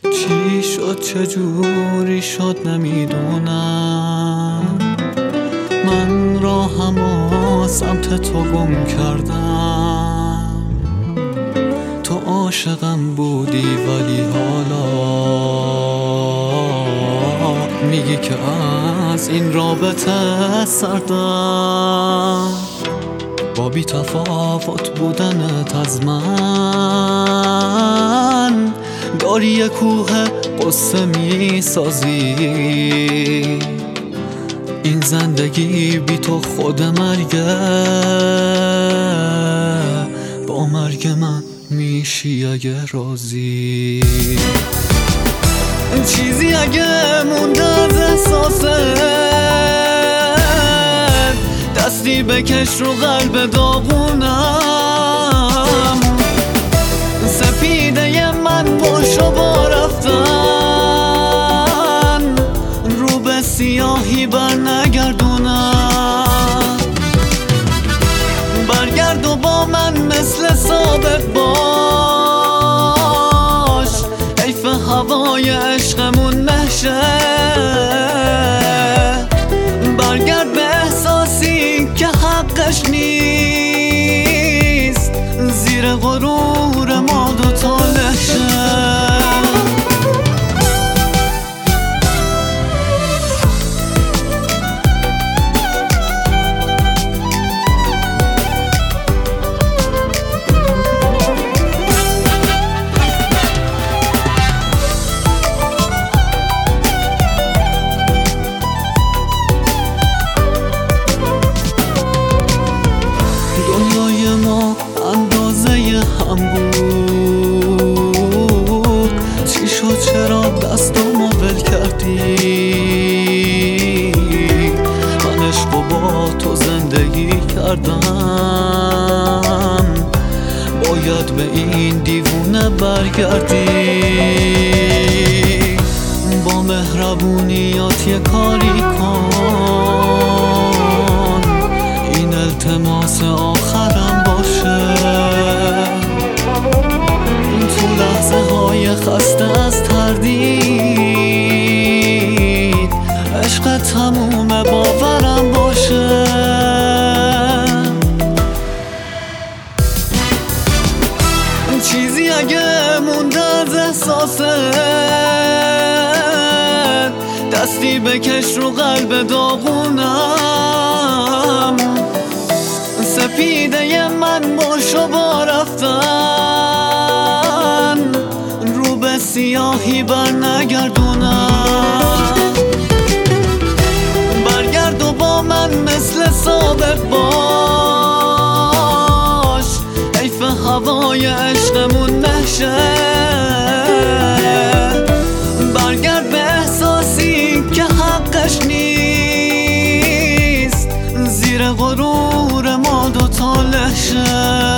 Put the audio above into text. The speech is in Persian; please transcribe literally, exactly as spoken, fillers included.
چی شد چجوری شد نمیدونم، من راهمو سمت تو گم کردم. تو عاشقم بودی ولی حالا میگی که از این رابطه سردم. با بی تفاوت بودنت از من داری یه کوه قصه می سازی. این زندگی بی تو خود مرگه، با مرگ من میشی اگه راضی. چیزی اگه مونده از احساسه، دستی بکش رو قلب داغونم. سپیده من باشو با رفتن، رو به سیاهی بر نگردونم. برگرد و با من مثل سابق باش، حیف هوای عشقمون نشه. برگرد به احساسی که حقش نیست، زیر غرور ما دوتا لشه. دنیای ما اندازه هم بود، چی شد چرا دستامو ول کردی؟ من عشق و با تو زندگی کردم، باید به این دیوونه برگردی. با مهربونیات یه کاری کن، این التماس آخرم باشه. تو لحظه های خسته از تردید، عشق تموم باورم باشه. چیزی اگه مونده از احساسه، دستی بکش رو قلب داغونم. سپیده من باشو با رفتن، رو به سیاهی بر نگردونم. برگرد و با من مثل سابق باش، حیف هوای عشقمون نشه. برگرد به احساسی که حقش نیست، زیر غرور ما دوتا لشه.